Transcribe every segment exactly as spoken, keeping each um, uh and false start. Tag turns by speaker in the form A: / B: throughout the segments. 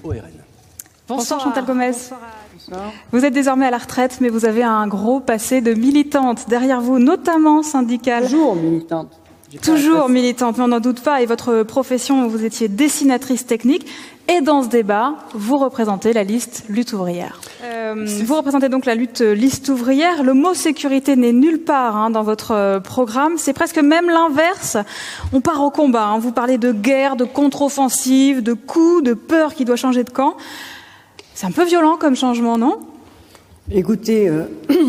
A: O R N.
B: Bonsoir, Bonsoir Chantal Gomez. Bonsoir. Vous êtes désormais à la retraite, mais vous avez un gros passé de militante derrière vous, notamment syndicale.
C: Toujours militante.
B: Toujours militante, mais on n'en doute pas. Et votre profession, vous étiez dessinatrice technique. Et dans ce débat, vous représentez la liste lutte ouvrière. Euh, vous représentez donc la lutte liste ouvrière. Le mot sécurité n'est nulle part hein, dans votre programme. C'est presque même l'inverse. On part au combat. Hein. Vous parlez de guerre, de contre-offensive, de coups, de peur qui doit changer de camp. C'est un peu violent comme changement, non?
C: Écoutez, euh,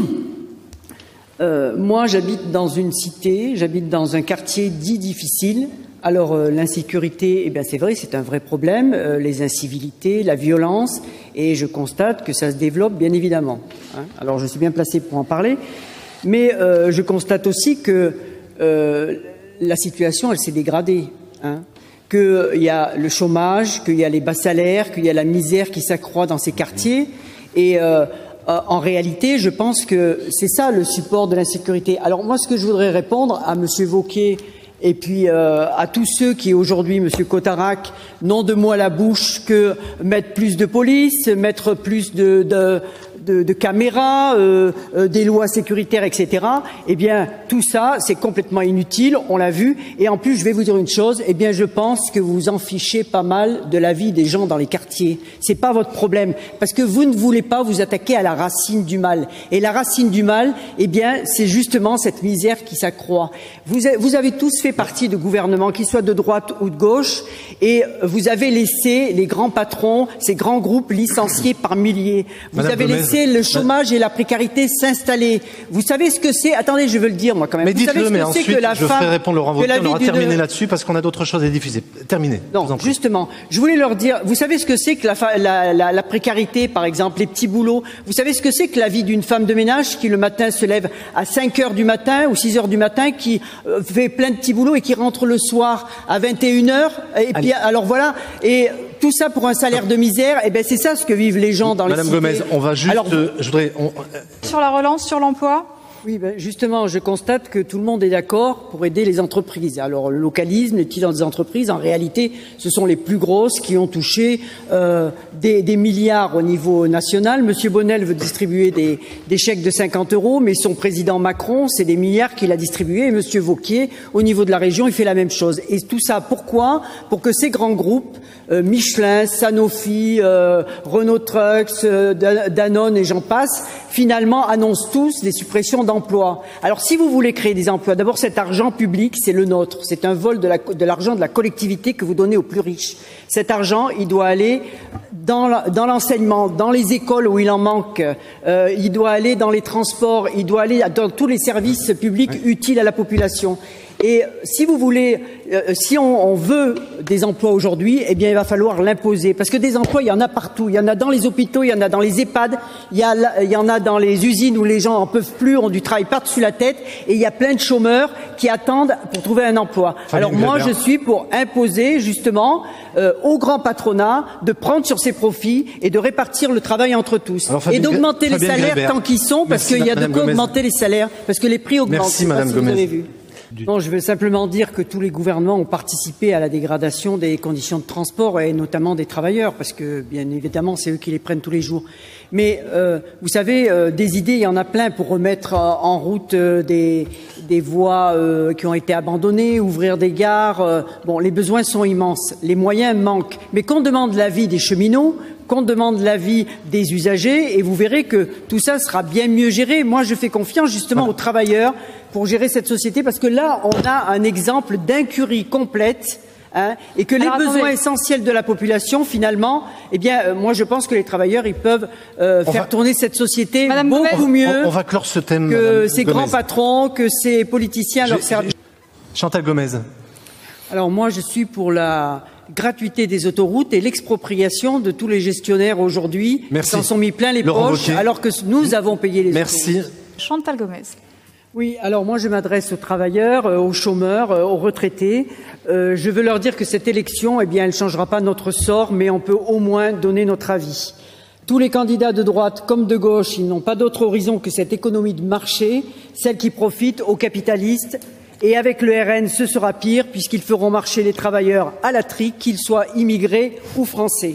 C: euh, moi j'habite dans une cité, j'habite dans un quartier dit difficile. Alors euh, l'insécurité, eh bien c'est vrai, c'est un vrai problème, euh, les incivilités, la violence, et je constate que ça se développe bien évidemment. Hein. Alors je suis bien placé pour en parler, mais euh, je constate aussi que euh, la situation, elle s'est dégradée. Hein. Qu'il y a le chômage, qu'il y a les bas salaires, qu'il y a la misère qui s'accroît dans ces quartiers. Et euh, en réalité, je pense que c'est ça le support de l'insécurité. Alors moi, ce que je voudrais répondre à Monsieur Wauquiez et puis euh, à tous ceux qui aujourd'hui, Monsieur Cotarac, n'ont de mots à la bouche que mettre plus de police, mettre plus de... de De, de caméras, euh, euh, des lois sécuritaires, et cetera. Eh bien, tout ça, c'est complètement inutile, on l'a vu. Et en plus, je vais vous dire une chose, eh bien, je pense que vous vous en fichez pas mal de la vie des gens dans les quartiers. C'est pas votre problème, parce que vous ne voulez pas vous attaquer à la racine du mal. Et la racine du mal, eh bien, c'est justement cette misère qui s'accroît. Vous, avez, vous avez tous fait partie de gouvernements, qu'ils soient de droite ou de gauche, et vous avez laissé les grands patrons, ces grands groupes licenciés par milliers. Vous
A: Madame
C: avez
A: Gomez.
C: laissé le chômage et la précarité s'installer. Vous savez ce que c'est? Attendez, je veux le dire moi quand même.
A: Mais dites-le, mais
C: que
A: ensuite
C: que la
A: je
C: femme,
A: ferai répondre Laurent Wauquiez. On aura terminé
C: d'une...
A: là-dessus parce qu'on a d'autres choses à diffuser. Terminé.
C: Non, justement, je voulais leur dire, vous savez ce que c'est que la, la, la, la précarité, par exemple, les petits boulots? Vous savez ce que c'est que la vie d'une femme de ménage qui le matin se lève à cinq heures du matin ou six heures du matin, qui euh, fait plein de petits boulots et qui rentre le soir à vingt et une heures? Et puis, alors voilà, et tout ça pour un salaire de misère, et ben c'est ça ce que vivent les gens dans
A: Madame
C: les cités.
A: Gomez, on va juste... Alors, euh, je voudrais... On...
B: Sur la relance, sur l'emploi?
C: Oui, ben justement, je constate que tout le monde est d'accord pour aider les entreprises. Alors, le localisme, les petites entreprises, en réalité, ce sont les plus grosses qui ont touché euh, des, des milliards au niveau national. Monsieur Bonnel veut distribuer des, des chèques de cinquante euros, mais son président Macron, c'est des milliards qu'il a distribués. Et Monsieur Wauquiez, au niveau de la région, il fait la même chose. Et tout ça, pourquoi? Pour que ces grands groupes, euh, Michelin, Sanofi, euh, Renault Trucks, euh, Danone et j'en passe, finalement annoncent tous les suppressions d'emplois. Alors si vous voulez créer des emplois, d'abord cet argent public, c'est le nôtre. C'est un vol de, la, de l'argent de la collectivité que vous donnez aux plus riches. Cet argent, il doit aller dans, la, dans l'enseignement, dans les écoles où il en manque, euh, il doit aller dans les transports, il doit aller dans tous les services publics oui. utiles à la population. Et si vous voulez, euh, si on, on veut des emplois aujourd'hui, eh bien, il va falloir l'imposer. Parce que des emplois, il y en a partout. Il y en a dans les hôpitaux, il y en a dans les EHPAD, il y, a, il y en a dans les usines où les gens en peuvent plus, ont du travail par-dessus la tête. Et il y a plein de chômeurs qui attendent pour trouver un emploi.
A: Fabien
C: Alors moi,
A: Weber.
C: je suis pour imposer, justement, euh, au grand patronat de prendre sur ses profits et de répartir le travail entre tous.
A: Alors, Fabien,
C: et d'augmenter les salaires
A: Weber.
C: tant qu'ils sont, parce
A: Merci,
C: qu'il y a de
A: Madame
C: quoi
A: Gomez.
C: augmenter les salaires, parce que les prix augmentent.
A: Merci,
C: Je sais pas
A: Madame
C: si vous
A: Gomez.
C: avez vu. Non, je veux simplement dire que tous les gouvernements ont participé à la dégradation des conditions de transport et notamment des travailleurs, parce que bien évidemment c'est eux qui les prennent tous les jours. Mais euh, vous savez, euh, des idées, il y en a plein pour remettre en route euh, des, des voies euh, qui ont été abandonnées, ouvrir des gares. Euh, bon, les besoins sont immenses, les moyens manquent. Mais qu'on demande l'avis des cheminots, qu'on demande l'avis des usagers, et vous verrez que tout ça sera bien mieux géré. Moi, je fais confiance justement aux travailleurs pour gérer cette société, parce que là, on a un exemple d'incurie complète, hein, et que les
B: Alors,
C: besoins
B: attendez.
C: essentiels de la population, finalement, eh bien, euh, moi, je pense que les travailleurs, ils peuvent euh, faire
A: va...
C: tourner cette société
B: Madame
C: beaucoup
B: Gomez,
C: mieux
A: on, on va clore ce thème,
C: que
A: Madame
C: ces
A: Gomez.
C: grands patrons, que ces politiciens à leur service.
A: Chantal Gomez.
C: Alors moi, je suis pour la gratuité des autoroutes et l'expropriation de tous les gestionnaires aujourd'hui qui s'en sont mis plein les
A: Laurent
C: poches,
A: Wauquiez.
C: alors que nous avons payé les
A: Merci.
C: autoroutes.
B: Chantal Gomez.
C: Oui, alors moi je m'adresse aux travailleurs, euh, aux chômeurs, euh, aux retraités. Euh, je veux leur dire que cette élection, eh bien, elle ne changera pas notre sort, mais on peut au moins donner notre avis. Tous les candidats de droite comme de gauche, ils n'ont pas d'autre horizon que cette économie de marché, celle qui profite aux capitalistes. Et avec le R N, ce sera pire, puisqu'ils feront marcher les travailleurs à la trique, qu'ils soient immigrés ou français.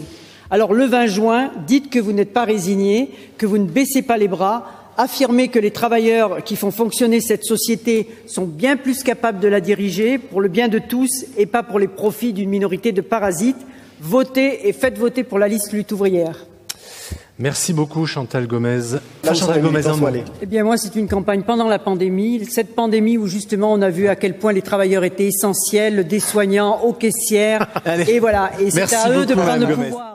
C: Alors le vingt juin, dites que vous n'êtes pas résignés, que vous ne baissez pas les bras, affirmez que les travailleurs qui font fonctionner cette société sont bien plus capables de la diriger pour le bien de tous et pas pour les profits d'une minorité de parasites. Votez et faites voter pour la liste lutte ouvrière.
A: Merci beaucoup Chantal Gomez.
D: La Chantal Gomez, en aller.
C: Eh bien moi, c'est une campagne pendant la pandémie, cette pandémie où justement on a vu à quel point les travailleurs étaient essentiels, des soignants aux caissières, et voilà, et c'est à eux de prendre le pouvoir.